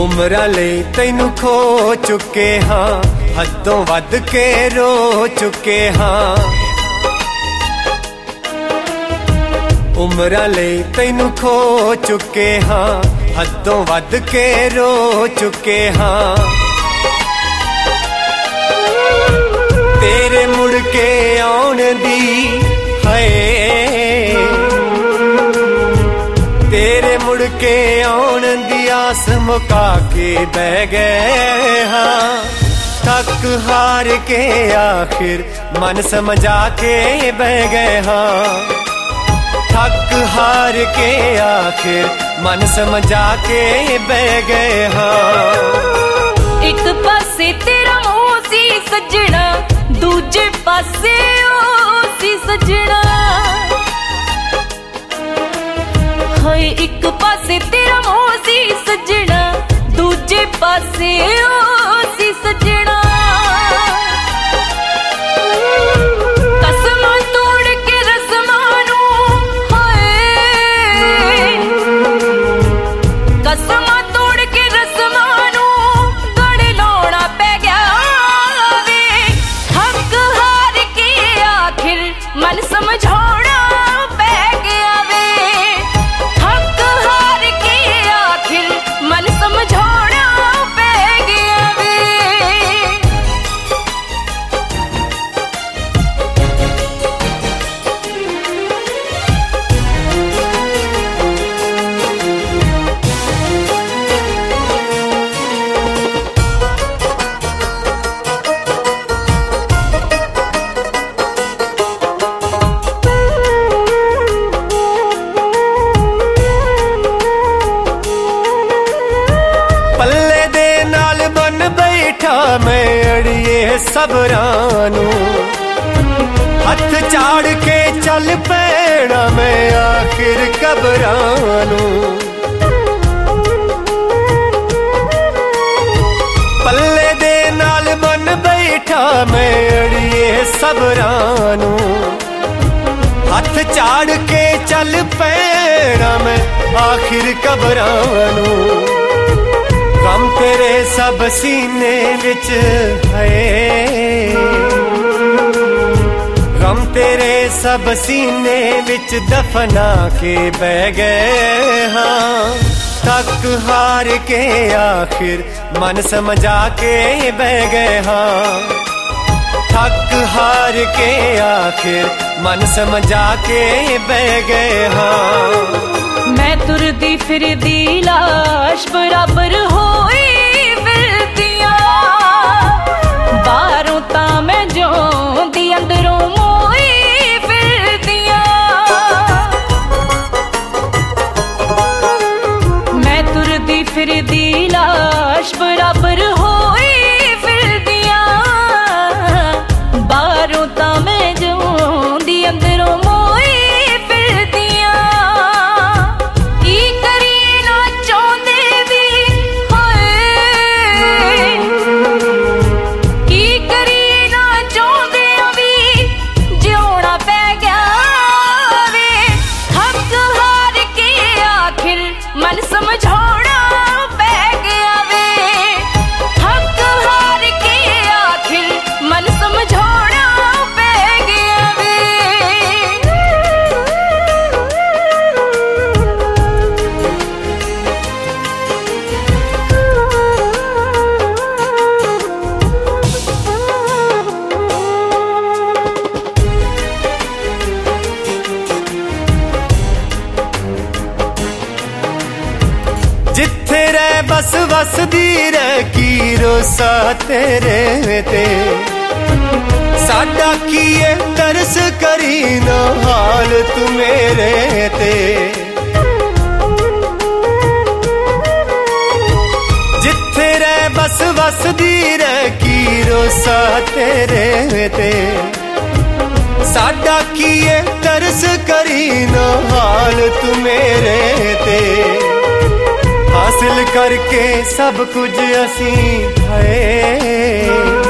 उमरां लई तैनू खो चुके हाँ, हदों वध के रो चुके हाँ। उमरां लई तैनू खो चुके हाँ, हदों वध के रो चुके हाँ। तेरे मुड़ के आउण दी है, तेरे मुड़ के आउण दी आस मुका के बह गए हाँ। थक हार के आखिर मन समझा के बह गए हाँ। थक हार के आखिर मन समझा के बह गए हाँ। एक पासे तेरा मुंह सी सजना, दूजे पासे ओ सी सजना। हाय एक पासे तेरा मुंह सी सजना, दूजे पासे ओ सी सजना। कसमां तोड़ के रस्मां नूं, हाय कसमां तोड़ के रस्मां नूं गड़ लाउणा पै गया वे। थक हार के आखिर मन समझाउणा पै गया वे। थक हार के आखिर मन समझाउणा पै गया वे। पल्ले दे नाल बन बैठा मैं अड़िए सबरां नूं, हथ चाड़ के चल पैना मैं आखिर कबरां नूं। पल्ले दे नाल बन बैठा मैं अड़िए सबरां नूं, हथ चाड़ के चल पैना मैं आखिर कबरां नूं। गम तेरे सब सीने विच है, गम तेरे सब सीने विच दफना के बह गए हाँ। थक हार के आखिर मन समझा के बह गए हाँ। थक हार के आखिर मन समझा के बह गए हाँ। मैं तुरदी फिरदी लाश बराबर होई फिरदियां, बाहरों तां मैं जोंदी अंदरों मोई फिरदियां। मैं तुरदी फिरदी लाश बराबर होई फिरदियां, बाहरों तां मैं जोंदी अंदरों मोई फिरदियां। की करिए ना चाहुंदे वी, हाय की करिए ना चाहुंदे वी, जिउणा पै गया वे। थक हार के आखिर मन समझाउणा पै गया वे। थक हार के आखिर मन समझाउणा पै गया वे। जिथे रह बस वसदी रह की रोसा तेरे ते, साडा कीए तरस करी ना हाल तू मेरे ते। जिथे रह बस वसदी रह की रोसा तेरे ते, साडा कीए तरस करी ना हाल तू मेरे ते। हासिल करके सब कुछ असी है,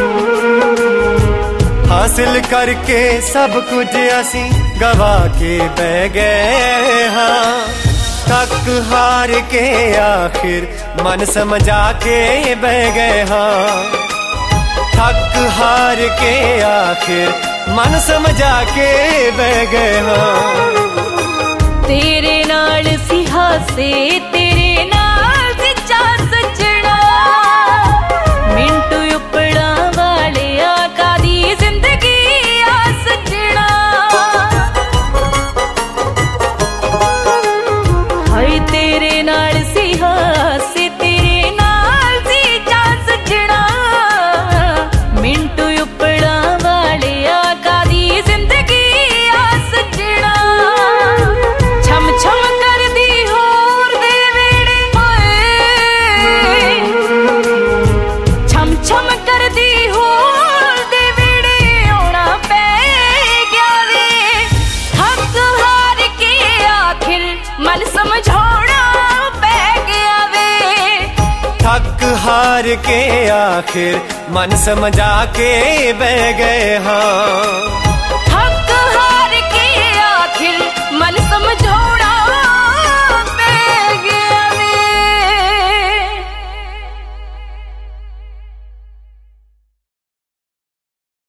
हासिल करके सब कुछ असी गवा के बह गए हाँ। थक हार के आखिर मन समझा के बह गए हाँ। थक हार के आखिर मन समझा के बह गए हाँ। तेरे नाल सी हासे तेरे नाल सी चा सजना, मिंटू उपड़ा वाले आका दी जिंदगी आ सजना। हाय तेरे नाल सी हासे तेरे नाल सी चा सजना, मिंटू उपड़ा वाले आका दी जिंदगी आ सजना। छम छम कर दी होर दे वेड़े होए, छम छम कर दी होर दे वेड़े आउणा पै गया वे। थक हार के आखिर मन समझाउणा पै गया वे। थक हार के आखिर मन समझा के बह गए हाँ। थक हार के आखिर मन समझ